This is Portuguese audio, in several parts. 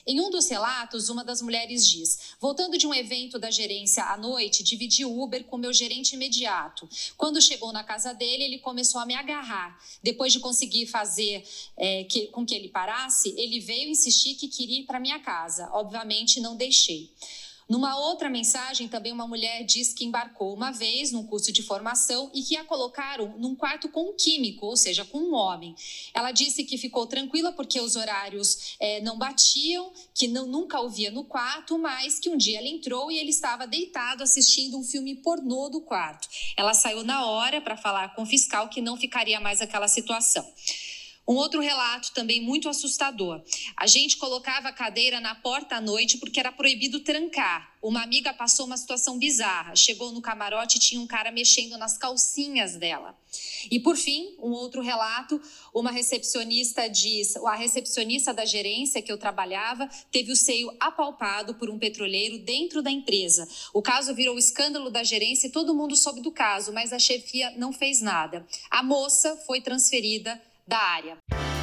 Em um dos relatos, uma das mulheres diz: voltando de um evento da gerência à noite, dividi o Uber com meu gerente imediato. Quando chegou na casa dele, ele começou a me agarrar. Depois de conseguir fazer com que ele parasse, ele veio insistir que queria ir para minha casa. Obviamente, não deixei. Numa outra mensagem, também uma mulher diz que embarcou uma vez num curso de formação e que a colocaram num quarto com um químico, ou seja, com um homem. Ela disse que ficou tranquila porque os horários não batiam, que nunca o via no quarto, mas que um dia ela entrou e ele estava deitado assistindo um filme pornô do quarto. Ela saiu na hora para falar com o fiscal que não ficaria mais aquela situação. Um outro relato também muito assustador. A gente colocava a cadeira na porta à noite porque era proibido trancar. Uma amiga passou uma situação bizarra. Chegou no camarote e tinha um cara mexendo nas calcinhas dela. E por fim, um outro relato, uma recepcionista diz, a recepcionista da gerência que eu trabalhava teve o seio apalpado por um petroleiro dentro da empresa. O caso virou escândalo da gerência e todo mundo soube do caso, mas a chefia não fez nada. A moça foi transferida da área.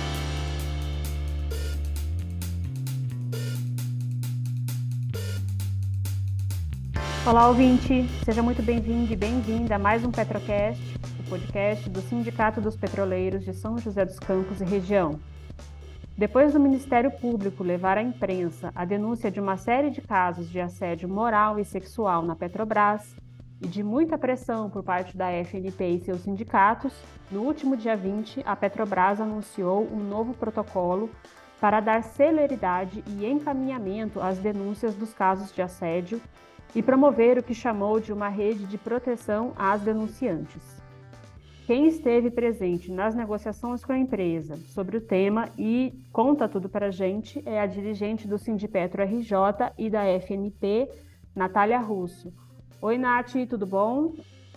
Olá, ouvinte! Seja muito bem-vindo e bem-vinda a mais um Petrocast, o podcast do Sindicato dos Petroleiros de São José dos Campos e região. Depois do Ministério Público levar à imprensa a denúncia de uma série de casos de assédio moral e sexual na Petrobras e de muita pressão por parte da FNP e seus sindicatos, no último dia 20, a Petrobras anunciou um novo protocolo para dar celeridade e encaminhamento às denúncias dos casos de assédio e promover o que chamou de uma rede de proteção às denunciantes. Quem esteve presente nas negociações com a empresa sobre o tema e conta tudo para a gente é a dirigente do Sindipetro RJ e da FNP, Natália Russo. Oi, Nath, tudo bom?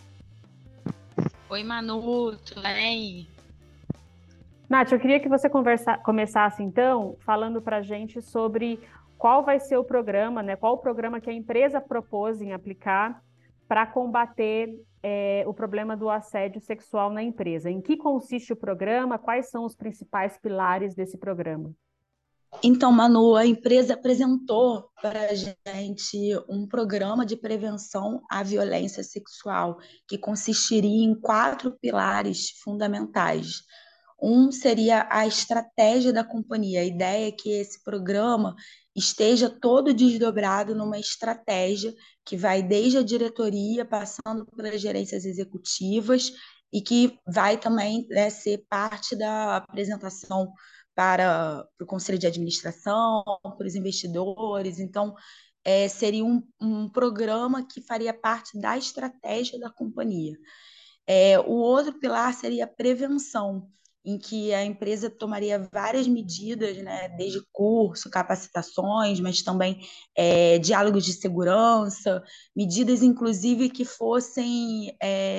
Oi, Manu, tudo bem? Nath, eu queria que você começasse, então, falando para a gente sobre qual vai ser o programa, né? Qual o programa que a empresa propôs em aplicar para combater o problema do assédio sexual na empresa. Em que consiste o programa? Quais são os principais pilares desse programa? Então, Manu, a empresa apresentou para a gente um programa de prevenção à violência sexual, que consistiria em 4 pilares fundamentais. Um seria a estratégia da companhia. A ideia é que esse programa esteja todo desdobrado numa estratégia que vai desde a diretoria, passando pelas gerências executivas, e que vai também, né, ser parte da apresentação para o conselho de administração, para os investidores. Então, seria um programa que faria parte da estratégia da companhia. O outro pilar seria a prevenção, em que a empresa tomaria várias medidas, né, desde curso, capacitações, mas também diálogos de segurança, medidas, inclusive, que fossem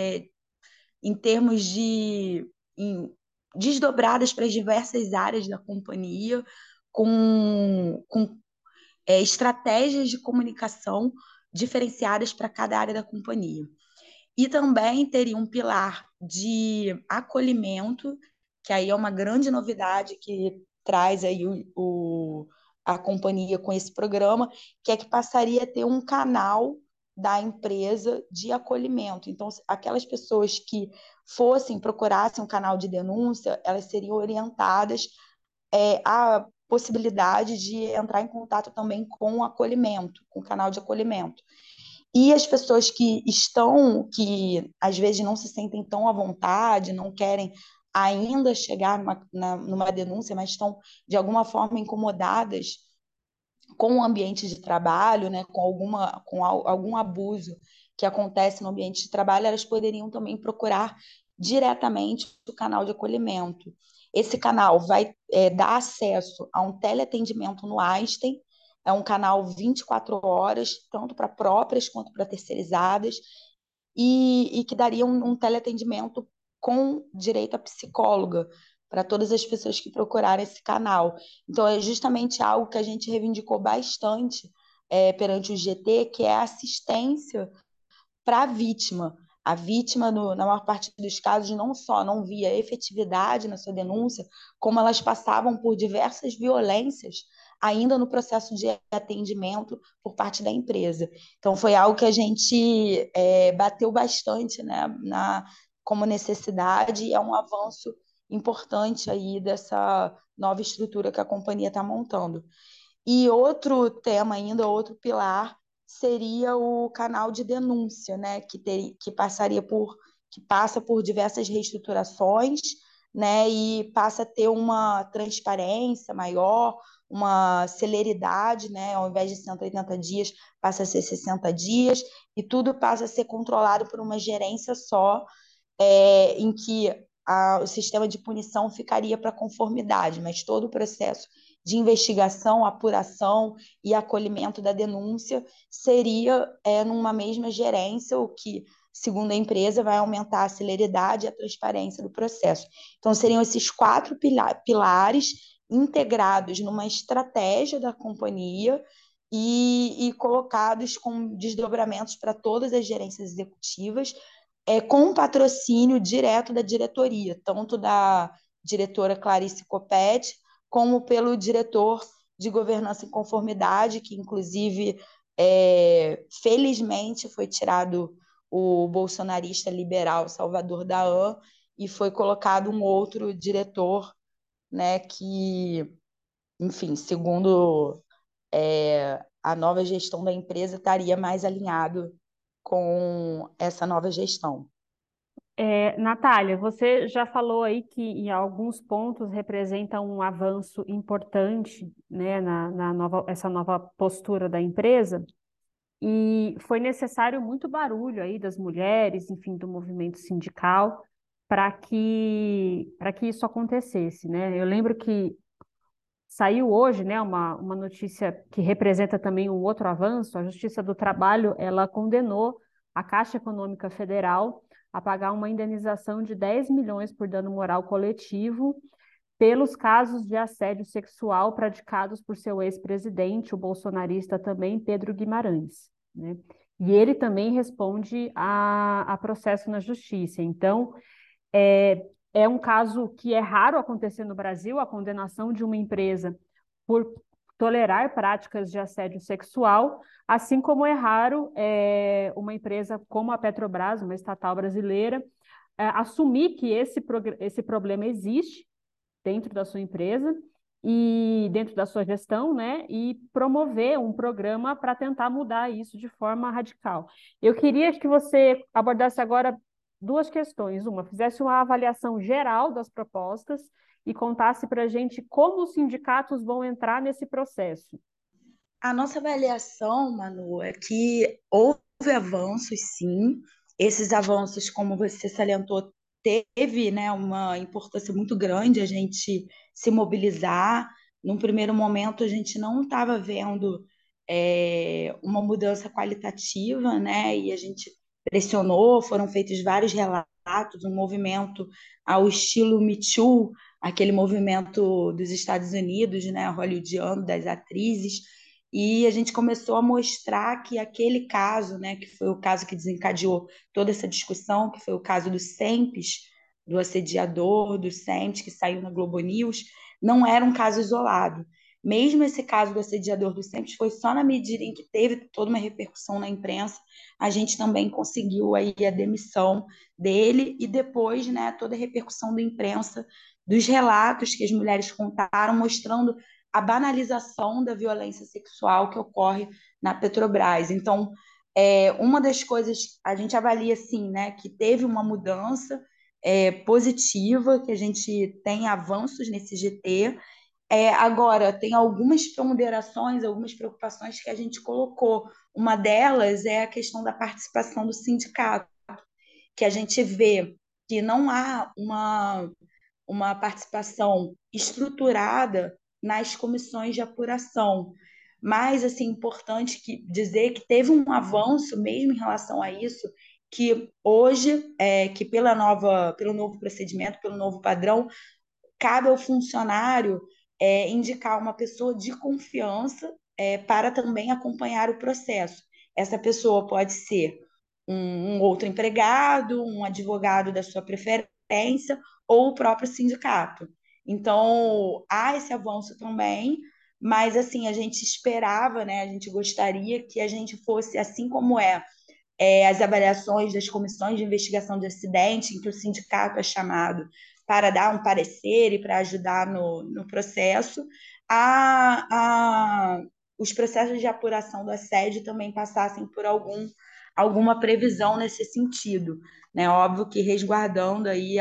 em termos de desdobradas para as diversas áreas da companhia, com estratégias de comunicação diferenciadas para cada área da companhia. E também teria um pilar de acolhimento, que aí é uma grande novidade que traz aí a companhia com esse programa, que é que passaria a ter um canal da empresa de acolhimento. Então, aquelas pessoas que procurassem um canal de denúncia, elas seriam orientadas à possibilidade de entrar em contato também com o acolhimento, com o canal de acolhimento. E as pessoas que às vezes não se sentem tão à vontade, não querem ainda chegar numa denúncia, mas estão de alguma forma incomodadas com o ambiente de trabalho, né, com algum abuso que acontece no ambiente de trabalho, elas poderiam também procurar diretamente o canal de acolhimento. Esse canal vai dar acesso a um teleatendimento no Einstein, é um canal 24 horas, tanto para próprias quanto para terceirizadas, e que daria um teleatendimento com direito à psicóloga para todas as pessoas que procurarem esse canal. Então, é justamente algo que a gente reivindicou bastante perante o GT, que é a assistência para a vítima. A vítima, na maior parte dos casos, não só não via efetividade na sua denúncia, como elas passavam por diversas violências ainda no processo de atendimento por parte da empresa. Então, foi algo que a gente bateu bastante, né, como necessidade, e é um avanço importante aí dessa nova estrutura que a companhia está montando. E outro tema ainda, outro pilar, seria o canal de denúncia, né, que passa por diversas reestruturações, né, e passa a ter uma transparência maior, uma celeridade, né, ao invés de 180 dias, passa a ser 60 dias, e tudo passa a ser controlado por uma gerência só, em que o sistema de punição ficaria para conformidade, mas todo o processo de investigação, apuração e acolhimento da denúncia seria numa mesma gerência, o que, segundo a empresa, vai aumentar a celeridade e a transparência do processo. Então, seriam esses 4 pilares integrados numa estratégia da companhia e colocados com desdobramentos para todas as gerências executivas, com patrocínio direto da diretoria, tanto da diretora Clarice Coppetti, como pelo diretor de governança e conformidade, que inclusive, felizmente, foi tirado o bolsonarista liberal Salvador Dahan e foi colocado um outro diretor, né, que, enfim, segundo a nova gestão da empresa, estaria mais alinhado com essa nova gestão. Natália, você já falou aí que em alguns pontos representa um avanço importante, né, essa nova postura da empresa, e foi necessário muito barulho aí das mulheres, enfim, do movimento sindical, para que isso acontecesse, né? Eu lembro que saiu hoje, né, uma notícia que representa também um outro avanço. A Justiça do Trabalho, ela condenou a Caixa Econômica Federal a pagar uma indenização de 10 milhões por dano moral coletivo pelos casos de assédio sexual praticados por seu ex-presidente, o bolsonarista também, Pedro Guimarães, né? E ele também responde a processo na justiça. Então, é um caso que é raro acontecer no Brasil, a condenação de uma empresa por tolerar práticas de assédio sexual, assim como é raro uma empresa como a Petrobras, uma estatal brasileira, assumir que esse problema existe dentro da sua empresa e dentro da sua gestão, né, e promover um programa para tentar mudar isso de forma radical. Eu queria que você abordasse agora duas questões. Uma, fizesse uma avaliação geral das propostas e contasse para a gente como os sindicatos vão entrar nesse processo. A nossa avaliação, Manu, é que houve avanços, sim. Esses avanços, como você salientou, teve, né, uma importância muito grande a gente se mobilizar. Num primeiro momento, a gente não estava vendo uma mudança qualitativa, né, e a gente pressionou, foram feitos vários relatos, um movimento ao estilo Me Too, aquele movimento dos Estados Unidos, né, hollywoodiano, das atrizes, e a gente começou a mostrar que aquele caso, né, que foi o caso que desencadeou toda essa discussão, que foi o caso do SEMPES, do assediador, do SEMPES, que saiu na Globo News, não era um caso isolado. Mesmo esse caso do assediador do SEMPES foi só na medida em que teve toda uma repercussão na imprensa, a gente também conseguiu aí a demissão dele e depois, né, toda a repercussão da imprensa, dos relatos que as mulheres contaram, mostrando a banalização da violência sexual que ocorre na Petrobras. Então, uma das coisas, a gente avalia assim, né, que teve uma mudança positiva, que a gente tem avanços nesse GT. Agora, tem algumas ponderações, algumas preocupações que a gente colocou. Uma delas é a questão da participação do sindicato, que a gente vê que não há uma participação estruturada nas comissões de apuração. Mas, assim, importante dizer que teve um avanço mesmo em relação a isso, que hoje, que pelo novo procedimento, pelo novo padrão, cabe ao funcionário indicar uma pessoa de confiança para também acompanhar o processo. Essa pessoa pode ser um outro empregado, um advogado da sua preferência ou o próprio sindicato. Então, há esse avanço também, mas assim, a gente esperava, né, a gente gostaria que a gente fosse, assim como as avaliações das comissões de investigação de acidente, em que o sindicato é chamado para dar um parecer e para ajudar no processo, a, a, os processos de apuração do assédio também passassem por alguma previsão nesse sentido, né? Óbvio que resguardando aí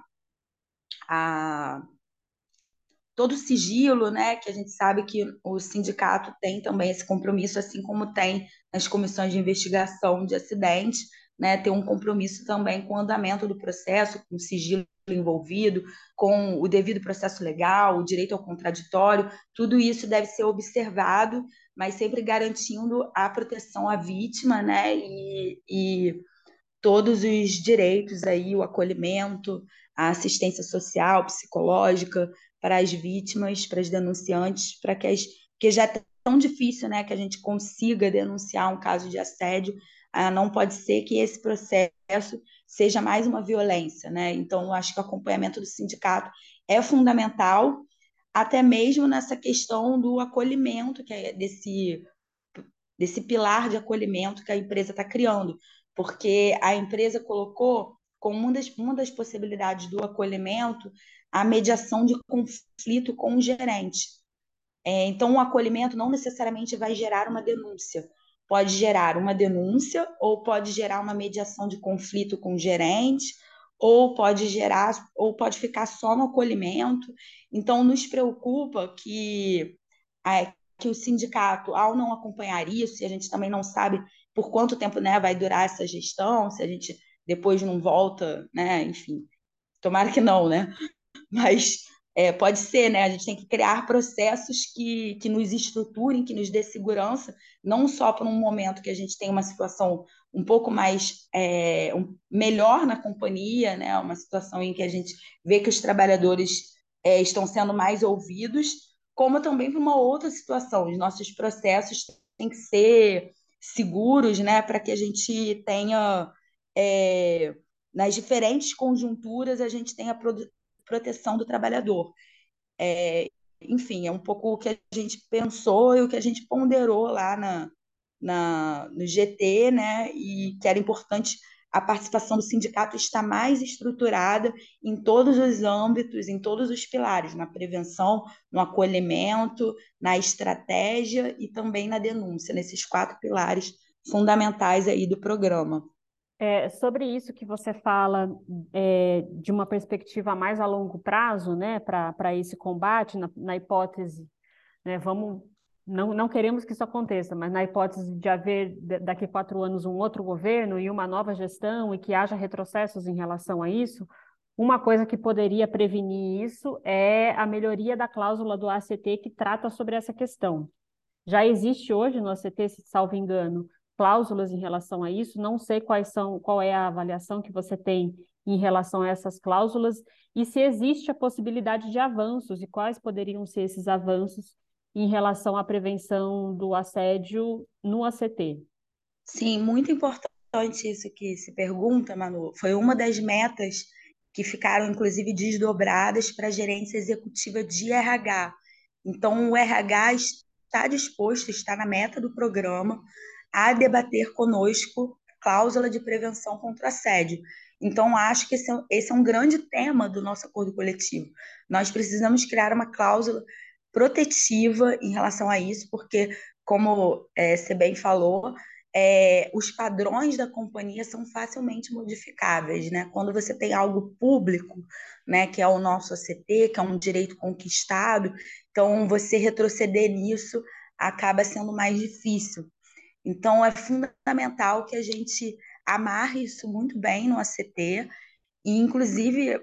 a todo o sigilo, né, que a gente sabe que o sindicato tem também esse compromisso, assim como tem nas comissões de investigação de acidentes, né, ter um compromisso também com o andamento do processo, com o sigilo envolvido, com o devido processo legal, o direito ao contraditório, tudo isso deve ser observado, mas sempre garantindo a proteção à vítima, né, e todos os direitos aí, o acolhimento, a assistência social, psicológica para as vítimas, para as denunciantes, porque já é tão difícil, né, que a gente consiga denunciar um caso de assédio, não pode ser que esse processo seja mais uma violência, né? Então, eu acho que o acompanhamento do sindicato é fundamental, até mesmo nessa questão do acolhimento, que é desse pilar de acolhimento que a empresa está criando, porque a empresa colocou como uma das possibilidades do acolhimento a mediação de conflito com o gerente. Então, o acolhimento não necessariamente vai gerar uma denúncia. Pode gerar uma denúncia, ou pode gerar uma mediação de conflito com o gerente, ou pode ficar só no acolhimento. Então, nos preocupa que o sindicato, ao não acompanhar isso, e a gente também não sabe por quanto tempo, né, vai durar essa gestão, se a gente depois não volta, né, enfim, tomara que não, né, mas pode ser, né, a gente tem que criar processos que nos estruturem, que nos dê segurança, não só para um momento que a gente tem uma situação um pouco mais melhor na companhia, né, uma situação em que a gente vê que os trabalhadores estão sendo mais ouvidos, como também para uma outra situação. Os nossos processos têm que ser seguros, né, para que a gente tenha, nas diferentes conjunturas, a gente tenha proteção do trabalhador. Enfim, é um pouco o que a gente pensou e o que a gente ponderou lá no GT, né, e que era importante a participação do sindicato estar mais estruturada em todos os âmbitos, em todos os pilares, na prevenção, no acolhimento, na estratégia e também na denúncia, nesses 4 pilares fundamentais aí do programa. Sobre isso que você fala de uma perspectiva mais a longo prazo, né, para esse combate, na hipótese, né, não queremos que isso aconteça, mas na hipótese de haver daqui a 4 anos um outro governo e uma nova gestão e que haja retrocessos em relação a isso, uma coisa que poderia prevenir isso é a melhoria da cláusula do ACT que trata sobre essa questão. Já existe hoje no ACT, se salvo engano, cláusulas em relação a isso. Não sei qual é a avaliação que você tem em relação a essas cláusulas e se existe a possibilidade de avanços e quais poderiam ser esses avanços em relação à prevenção do assédio no ACT. Sim, muito importante isso que se pergunta, Manu. Foi uma das metas que ficaram, inclusive, desdobradas para a gerência executiva de RH. Então, o RH está disposto, está na meta do programa, a debater conosco cláusula de prevenção contra o assédio. Então, acho que esse é um grande tema do nosso acordo coletivo. Nós precisamos criar uma cláusula protetiva em relação a isso, porque, como você bem falou, os padrões da companhia são facilmente modificáveis, né? Quando você tem algo público, né, que é o nosso ACT, que é um direito conquistado, então você retroceder nisso acaba sendo mais difícil. Então é fundamental que a gente amarre isso muito bem no ACT e, inclusive,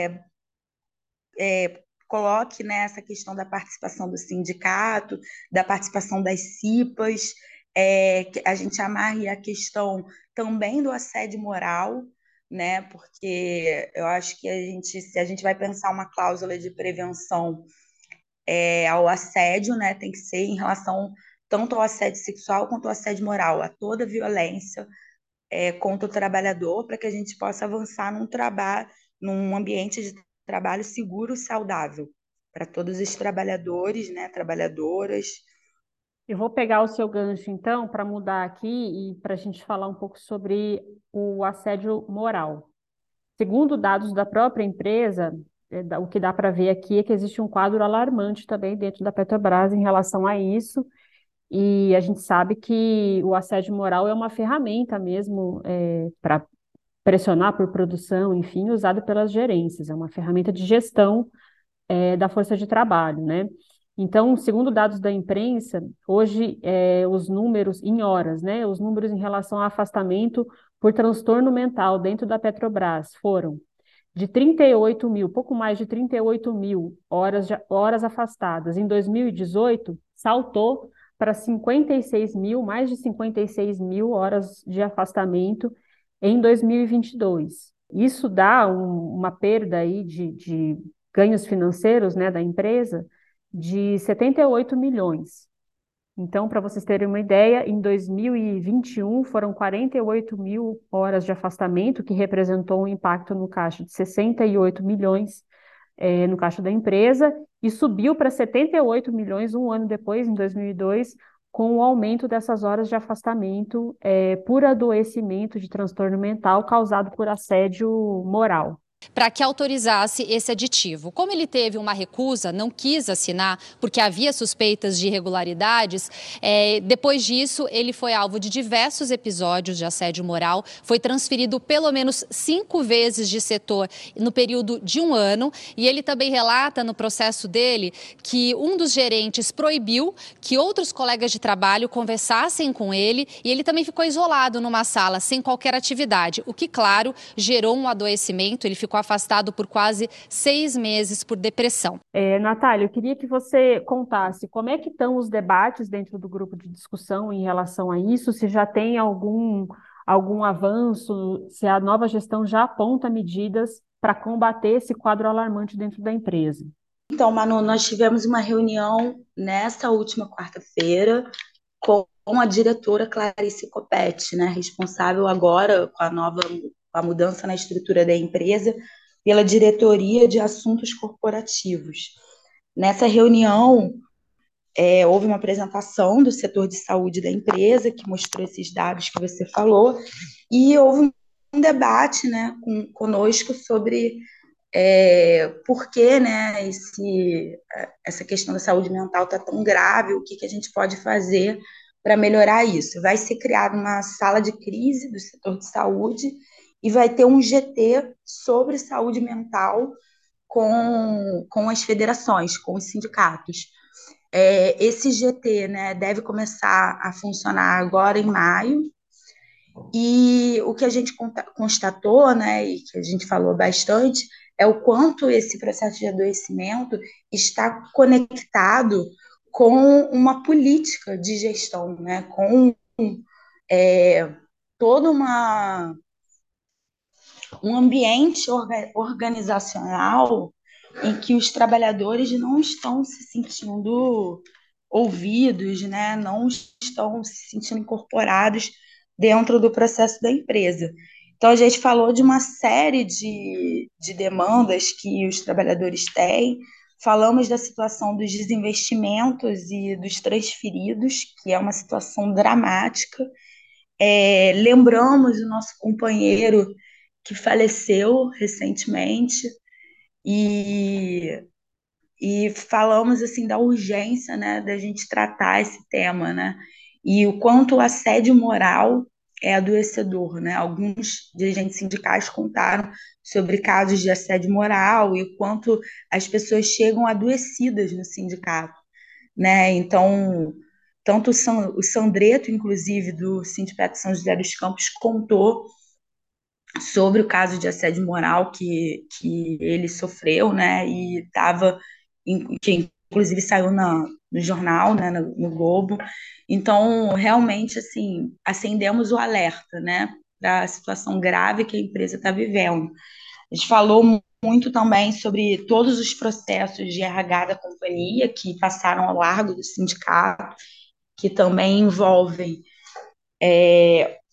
coloque, né, essa questão da participação do sindicato, da participação das CIPAs, que a gente amarre a questão também do assédio moral, né, porque eu acho que se a gente vai pensar uma cláusula de prevenção ao assédio, né, tem que ser em relação tanto ao assédio sexual quanto ao assédio moral, a toda violência contra o trabalhador, para que a gente possa avançar num ambiente de trabalho seguro e saudável. todos os trabalhadores, né, trabalhadoras. Eu vou pegar o seu gancho, então, para mudar aqui e para a gente falar um pouco sobre o assédio moral. Segundo dados da própria empresa, o que dá para ver aqui é que existe um quadro alarmante também dentro da Petrobras em relação a isso, e a gente sabe que o assédio moral é uma ferramenta mesmo para pressionar por produção, enfim, usada pelas gerências, é uma ferramenta de gestão da força de trabalho, né? Então, segundo dados da imprensa, hoje os números em horas, né? Os números em relação a afastamento por transtorno mental dentro da Petrobras foram de 38 mil, pouco mais de 38 mil horas afastadas. Em 2018, saltou para 56 mil, mais de 56 mil horas de afastamento em 2022. Isso dá uma perda aí de ganhos financeiros, né, da empresa de 78 milhões. Então, para vocês terem uma ideia, em 2021 foram 48 mil horas de afastamento, que representou um impacto no caixa de 68 milhões no caixa da empresa, e subiu para 78 milhões um ano depois, em 2002, com o aumento dessas horas de afastamento por adoecimento de transtorno mental causado por assédio moral. Para que autorizasse esse aditivo. Como ele teve uma recusa, não quis assinar porque havia suspeitas de irregularidades, depois disso ele foi alvo de diversos episódios de assédio moral, foi transferido pelo menos 5 vezes de setor no período de um ano, e ele também relata no processo dele que um dos gerentes proibiu que outros colegas de trabalho conversassem com ele, e ele também ficou isolado numa sala sem qualquer atividade, o que, claro, gerou um adoecimento. Ele ficou afastado por quase 6 meses por depressão. Natália, eu queria que você contasse como é que estão os debates dentro do grupo de discussão em relação a isso, se já tem algum avanço, se a nova gestão já aponta medidas para combater esse quadro alarmante dentro da empresa. Então, Manu, nós tivemos uma reunião nessa última quarta-feira com a diretora Clarice Coppetti, né, responsável agora com a mudança na estrutura da empresa, pela diretoria de assuntos corporativos. Nessa reunião, houve uma apresentação do setor de saúde da empresa, que mostrou esses dados que você falou, e houve um debate, né, conosco sobre por que, né, essa questão da saúde mental está tão grave, o que a gente pode fazer para melhorar isso. Vai ser criada uma sala de crise do setor de saúde e vai ter um GT sobre saúde mental com as federações, com os sindicatos. Esse GT, né, deve começar a funcionar agora em maio, e o que a gente constatou, né, e que a gente falou bastante, é o quanto esse processo de adoecimento está conectado com uma política de gestão, né, com todo um ambiente organizacional em que os trabalhadores não estão se sentindo ouvidos, né, não estão se sentindo incorporados dentro do processo da empresa. Então, a gente falou de uma série de demandas que os trabalhadores têm, falamos da situação dos desinvestimentos e dos transferidos, que é uma situação dramática. Lembramos o nosso companheiro que faleceu recentemente e falamos assim da urgência, né, da gente tratar esse tema, né, e o quanto o assédio moral é adoecedor, né? Alguns dirigentes sindicais contaram sobre casos de assédio moral e o quanto as pessoas chegam adoecidas no sindicato, né? Então, tanto o Sandreto, inclusive, do Sindicato São José dos Campos, contou sobre o caso de assédio moral que ele sofreu, né? E estava, que inclusive saiu no jornal, né? No Globo. Então, realmente, assim, acendemos o alerta, né? Da situação grave que a empresa está vivendo. A gente falou muito também sobre todos os processos de RH da companhia que passaram ao largo do sindicato, que também envolvem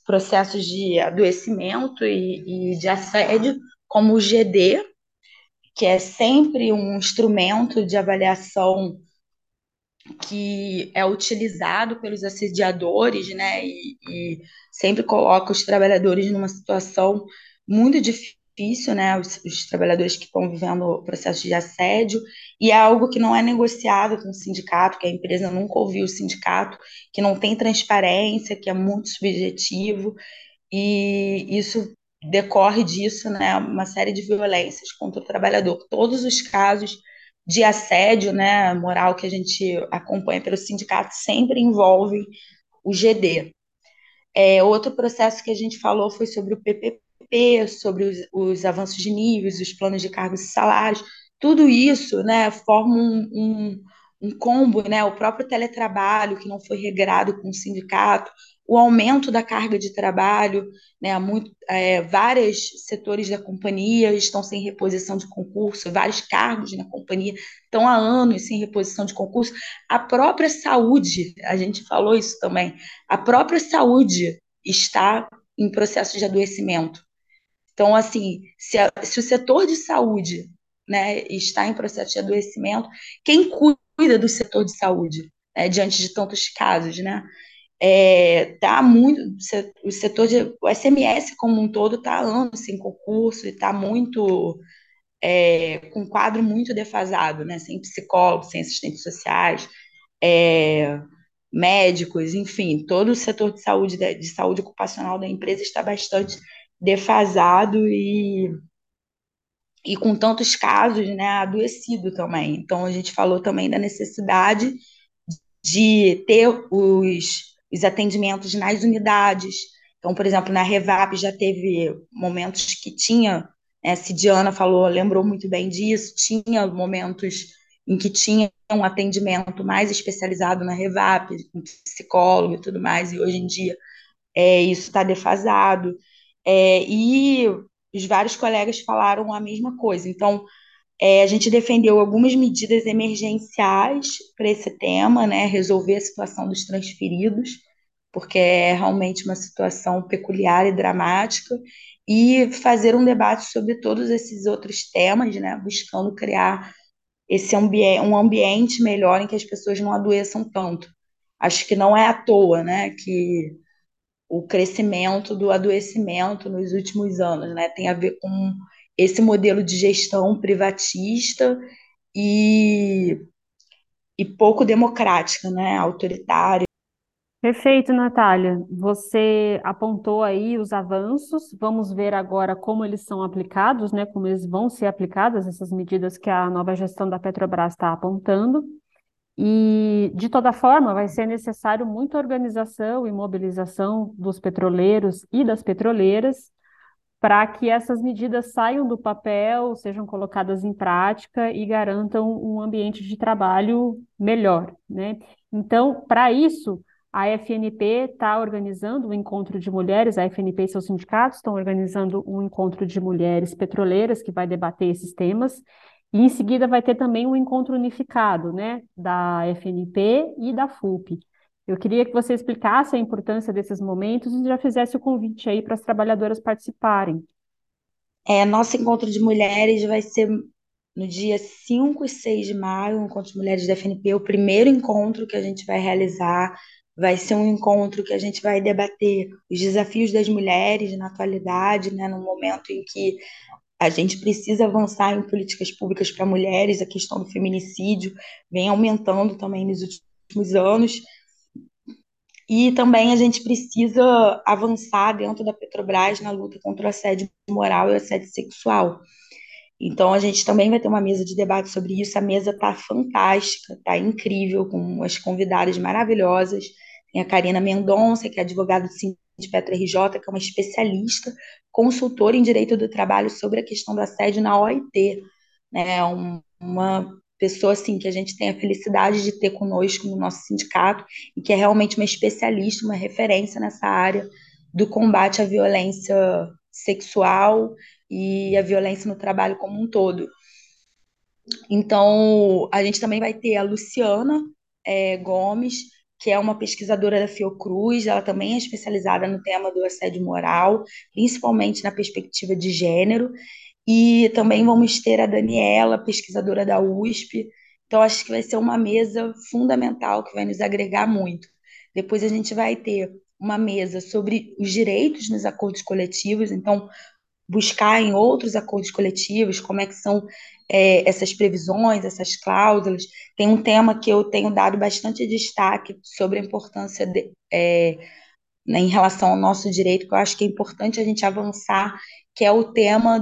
processos de adoecimento e de assédio, como o GD, que é sempre um instrumento de avaliação que é utilizado pelos assediadores, né, e sempre coloca os trabalhadores numa situação muito difícil, né, os trabalhadores que estão vivendo o processo de assédio, e é algo que não é negociado com o sindicato, que a empresa nunca ouviu o sindicato, que não tem transparência, que é muito subjetivo, e isso decorre disso, né, uma série de violências contra o trabalhador. Todos os casos de assédio, né, moral que a gente acompanha pelo sindicato sempre envolvem o GD. Outro processo que a gente falou foi sobre o PPP, sobre os avanços de níveis, os planos de cargos e salários. Tudo isso, né, forma um combo, né, o próprio teletrabalho, que não foi regrado com o sindicato, o aumento da carga de trabalho, né, vários setores da companhia estão sem reposição de concurso, vários cargos na companhia estão há anos sem reposição de concurso. A própria saúde, a gente falou isso também, a própria saúde está em processo de adoecimento. Então, assim, se o setor de saúde, né, está em processo de adoecimento, quem cuida do setor de saúde, né, diante de tantos casos, né? Tá muito, o setor o SMS como um todo está há anos sem concurso e está muito com um quadro muito defasado, né? Sem psicólogos, sem assistentes sociais, é, médicos, enfim, todo o setor de saúde ocupacional da empresa está bastante defasado e com tantos casos, né, adoecido também. Então, a gente falou também da necessidade de ter os atendimentos nas unidades. Então, por exemplo, na Revap já teve momentos que tinha, né, Cidiana falou, lembrou muito bem disso, tinha momentos em que tinha um atendimento mais especializado na Revap, com psicólogo e tudo mais, e hoje em dia isso está defasado. E os vários colegas falaram a mesma coisa. Então, a gente defendeu algumas medidas emergenciais para esse tema, né? Resolver a situação dos transferidos, porque é realmente uma situação peculiar e dramática, e fazer um debate sobre todos esses outros temas, né? Buscando criar um ambiente melhor em que as pessoas não adoeçam tanto. Acho que não é à toa, né, que o crescimento do adoecimento nos últimos anos, né? Tem a ver com esse modelo de gestão privatista e, e pouco democrática, né? Autoritária. Perfeito, Natália. Você apontou aí os avanços. Vamos ver agora como eles são aplicados, né? Como eles vão ser aplicadas, essas medidas que a nova gestão da Petrobras está apontando. E, de toda forma, vai ser necessário muita organização e mobilização dos petroleiros e das petroleiras para que essas medidas saiam do papel, sejam colocadas em prática e garantam um ambiente de trabalho melhor, né? Então, para isso, a FNP está organizando um encontro de mulheres, a FNP e seus sindicatos estão organizando um encontro de mulheres petroleiras que vai debater esses temas, e em seguida vai ter também um encontro unificado, né, da FNP e da FUP. Eu queria que você explicasse a importância desses momentos e já fizesse o convite aí para as trabalhadoras participarem. Nosso encontro de mulheres vai ser no dia 5 e 6 de maio, o encontro de mulheres da FNP, o primeiro encontro que a gente vai realizar. Vai ser um encontro que a gente vai debater os desafios das mulheres na atualidade, né, no momento em que a gente precisa avançar em políticas públicas para mulheres, a questão do feminicídio vem aumentando também nos últimos anos. E também a gente precisa avançar dentro da Petrobras na luta contra o assédio moral e o assédio sexual. Então, a gente também vai ter uma mesa de debate sobre isso. A mesa está fantástica, está incrível, com as convidadas maravilhosas. Tem a Karina Mendonça, que é advogada do Sindipetro RJ, que é uma especialista, consultora em direito do trabalho sobre a questão do assédio na OIT, né? Uma pessoa assim que a gente tem a felicidade de ter conosco no nosso sindicato e que é realmente uma especialista, uma referência nessa área do combate à violência sexual e a violência no trabalho como um todo. Então, a gente também vai ter a Luciana Gomes, que é uma pesquisadora da Fiocruz, ela também é especializada no tema do assédio moral, principalmente na perspectiva de gênero, e também vamos ter a Daniela, pesquisadora da USP. Então, acho que vai ser uma mesa fundamental que vai nos agregar muito. Depois a gente vai ter uma mesa sobre os direitos nos acordos coletivos, então buscar em outros acordos coletivos como é que são essas previsões, essas cláusulas. Tem um tema que eu tenho dado bastante destaque sobre a importância né, em relação ao nosso direito, que eu acho que é importante a gente avançar, que é o tema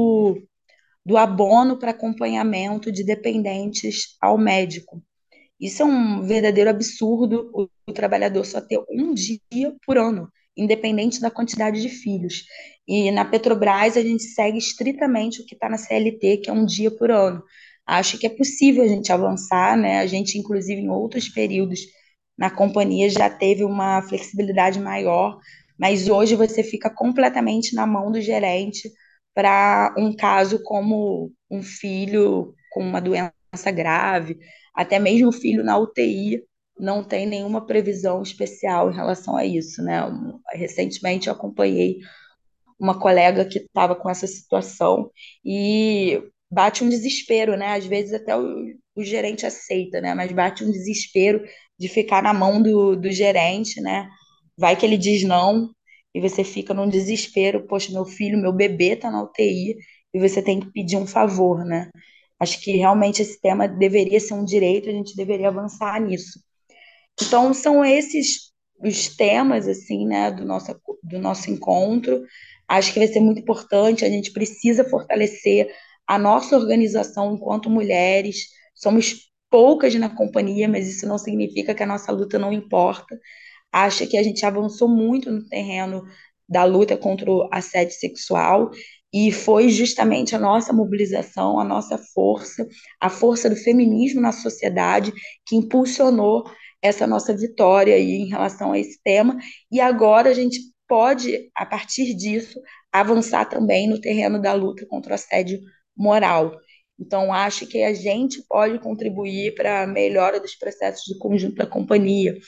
do abono para acompanhamento de dependentes ao médico. Isso é um verdadeiro absurdo, o trabalhador só ter um dia por ano, independente da quantidade de filhos. E na Petrobras a gente segue estritamente o que está na CLT, que é um dia por ano. Acho que é possível a gente avançar, né? A gente, inclusive, em outros períodos na companhia já teve uma flexibilidade maior, mas hoje você fica completamente na mão do gerente para um caso como um filho com uma doença grave, até mesmo o filho na UTI não tem nenhuma previsão especial em relação a isso, né? Recentemente eu acompanhei uma colega que estava com essa situação e bate um desespero, né? Às vezes até o gerente aceita, né? Mas bate um desespero de ficar na mão do gerente, né? Vai que ele diz não e você fica num desespero, poxa, meu filho, meu bebê tá na UTI e você tem que pedir um favor, né? Acho que realmente esse tema deveria ser um direito, a gente deveria avançar nisso. Então, são esses os temas, assim, né, do nosso encontro. Acho que vai ser muito importante, a gente precisa fortalecer a nossa organização enquanto mulheres. Somos poucas na companhia, mas isso não significa que a nossa luta não importa. Acho que a gente avançou muito no terreno da luta contra o assédio sexual e foi justamente a nossa mobilização, a nossa força, a força do feminismo na sociedade que impulsionou essa nossa vitória aí em relação a esse tema. E agora a gente pode, a partir disso, avançar também no terreno da luta contra o assédio moral. Então, acho que a gente pode contribuir para a melhora dos processos de conjunto da companhia.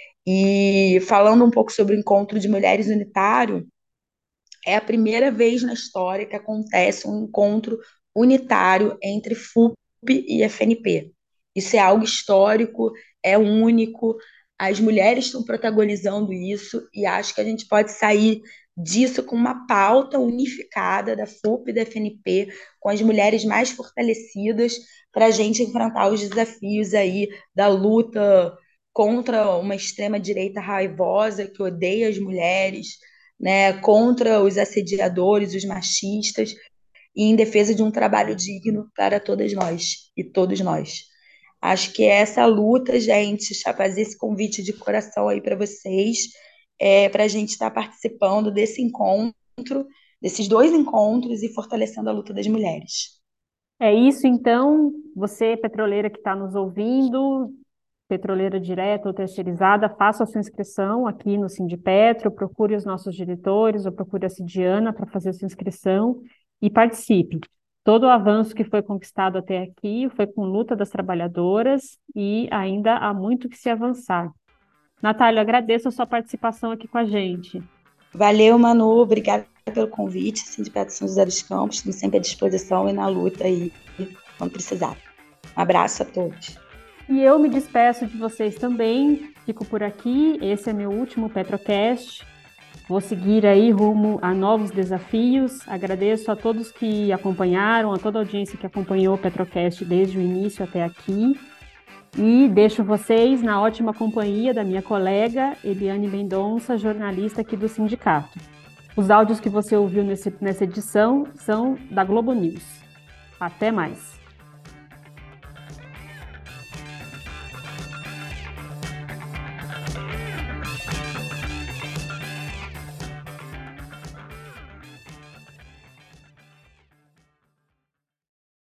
E falando um pouco sobre o encontro de mulheres unitário, é a primeira vez na história que acontece um encontro unitário entre FUP e FNP. Isso é algo histórico, é único, as mulheres estão protagonizando isso e acho que a gente pode sair disso com uma pauta unificada da FUP e da FNP, com as mulheres mais fortalecidas para a gente enfrentar os desafios aí da luta contra uma extrema-direita raivosa que odeia as mulheres, né, contra os assediadores, os machistas, e em defesa de um trabalho digno para todas nós e todos nós. Acho que essa luta, gente, já fazer esse convite de coração aí para vocês, para a gente estar participando desse encontro, desses dois encontros e fortalecendo a luta das mulheres. É isso, então, você, petroleira que está nos ouvindo, petroleira direta ou terceirizada, faça a sua inscrição aqui no Sindipetro, procure os nossos diretores ou procure a Cidiana para fazer a sua inscrição e participe. Todo o avanço que foi conquistado até aqui foi com luta das trabalhadoras e ainda há muito que se avançar. Natália, agradeço a sua participação aqui com a gente. Valeu, Manu, obrigada pelo convite. Sindicato São José dos Campos, estamos sempre à disposição e na luta aí, quando precisar. Um abraço a todos. E eu me despeço de vocês também, fico por aqui, esse é meu último Petrocast, vou seguir aí rumo a novos desafios, agradeço a todos que acompanharam, a toda a audiência que acompanhou o Petrocast desde o início até aqui, e deixo vocês na ótima companhia da minha colega Eliane Mendonça, jornalista aqui do sindicato. Os áudios que você ouviu nessa edição são da Globo News. Até mais!